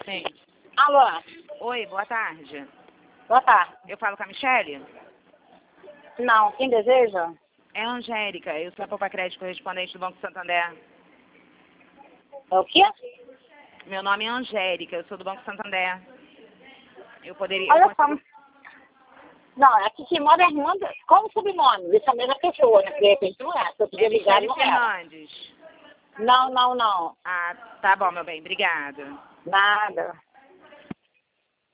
Sim. Alô? Oi, boa tarde. Boa tarde. Eu falo com a Michele? Não, quem deseja? É a Angélica, eu sou a Poupa Crédito correspondente do Banco Santander. É o quê? Meu nome é Angélica, eu sou do Banco Santander. Eu poderia... Olha só. Não, aqui quem mora é Irmanda. Qual o sobrenome? Dessa mesma pessoa, né? De repente não é. Se eu podia ligar, Michele não era. Fernandes. Não, não, não. Ah, tá bom, meu bem, obrigada. Nada.